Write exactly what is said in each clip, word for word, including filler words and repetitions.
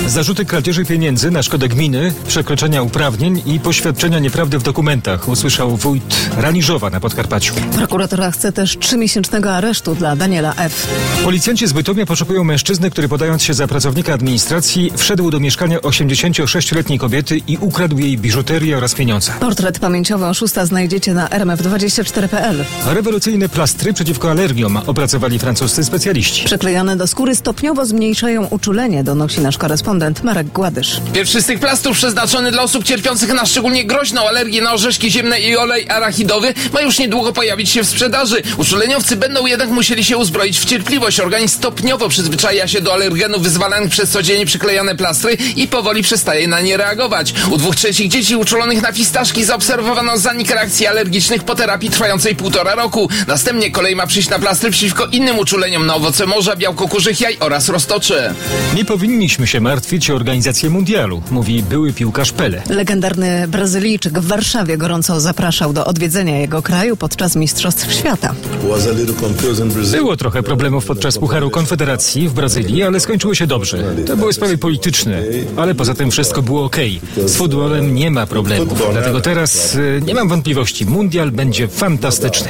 Zarzuty kradzieży pieniędzy na szkodę gminy, przekroczenia uprawnień i poświadczenia nieprawdy w dokumentach, usłyszał wójt Raniżowa na Podkarpaciu. Prokuratura chce też trzymiesięcznego aresztu dla Daniela F. Policjanci z Bytomia poszukują mężczyzny, który podając się za pracownika administracji wszedł do mieszkania osiemdziesięciosześcioletniej kobiety i ukradł jej biżuterię oraz pieniądze. Portret pamięciowy oszusta znajdziecie na r m f dwadzieścia cztery kropka p l. Rewolucyjne plastry przeciwko alergiom opracowali francuscy specjaliści. Przyklejane do skóry stopniowo zmniejszają uczulenie, donosi nasz korespondent Marek Gładysz. Pierwszy z tych plastrów przeznaczony dla osób cierpiących na szczególnie groźną alergię na orzeszki ziemne i olej arachidowy ma już niedługo pojawić się w sprzedaży. Uczuleniowcy będą jednak musieli się uzbroić w cierpliwość. Organizm stopniowo przyzwyczaja się do alergenów wyzwalanych przez codziennie przyklejane plastry i powoli przestaje na nie reagować. U dwóch trzecich dzieci uczulonych na fistaszki zaobserwowano zanik reakcji alergicznych po terapii trwającej półtora roku. Następnie kolej ma przyjść na plastry przeciwko innym uczuleniom na owoce morza, białko kurzych jaj oraz roztoczy. Nie powinniśmy się martwić o organizację mundialu, mówi były piłkarz Pele. Legendarny Brazylijczyk w Warszawie gorąco zapraszał do odwiedzenia jego kraju podczas Mistrzostw Świata. Było trochę problemów podczas Pucharu Konfederacji w Brazylii, ale skończyło się dobrze. To były sprawy polityczne, ale poza tym wszystko było okej. Z futbolem nie ma problemów, dlatego teraz y, nie mam wątpliwości, mundial będzie fantastyczny.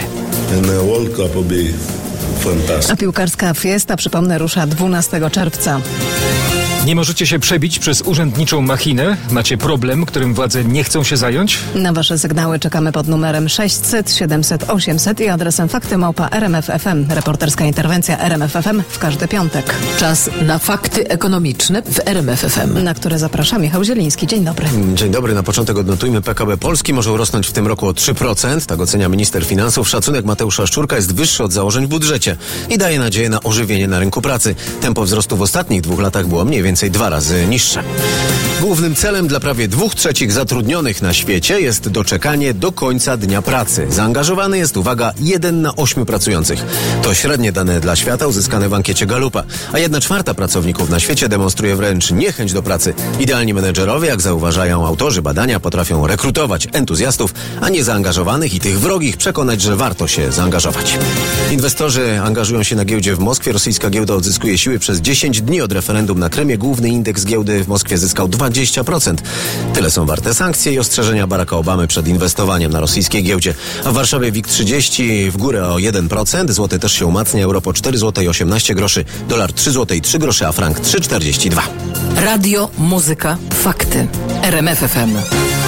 A piłkarska fiesta, przypomnę, rusza dwunastego czerwca. Nie możecie się przebić przez urzędniczą machinę? Macie problem, którym władze nie chcą się zająć? Na wasze sygnały czekamy pod numerem sześćset siedemset osiemset i adresem fakty małpa r m f kropka f m. Reporterska interwencja R M F F M w każdy piątek. Czas na fakty ekonomiczne w R M F F M. Na które zaprasza Michał Zieliński. Dzień dobry. Dzień dobry. Na początek odnotujmy, P K B Polski może urosnąć w tym roku o trzy procent. Tak ocenia minister finansów. Szacunek Mateusza Szczurka jest wyższy od założeń w budżecie i daje nadzieję na ożywienie na rynku pracy. Tempo wzrostu w ostatnich dwóch latach było mniej więcej dwa razy niższe. Głównym celem dla prawie dwóch trzecich zatrudnionych na świecie jest doczekanie do końca dnia pracy. Zaangażowany jest, uwaga, jeden na ośmiu pracujących. To średnie dane dla świata uzyskane w ankiecie Gallupa. A jedna czwarta pracowników na świecie demonstruje wręcz niechęć do pracy. Idealni menedżerowie, jak zauważają autorzy badania, potrafią rekrutować entuzjastów, a nie zaangażowanych i tych wrogich przekonać, że warto się zaangażować. Inwestorzy angażują się na giełdzie w Moskwie. Rosyjska giełda odzyskuje siły przez dziesięć dni od referendum na Krymie. Główny indeks giełdy w Moskwie zyskał dwadzieścia procent. Tyle są warte sankcje i ostrzeżenia Baracka Obamy przed inwestowaniem na rosyjskiej giełdzie. A w Warszawie WIG trzydzieści w górę o jeden procent. Złoty też się umacnia. Euro po cztery złote i osiemnaście groszy. Dolar trzy złote i trzy grosze, a frank trzy czterdzieści dwa. Radio, muzyka, fakty. R M F F M.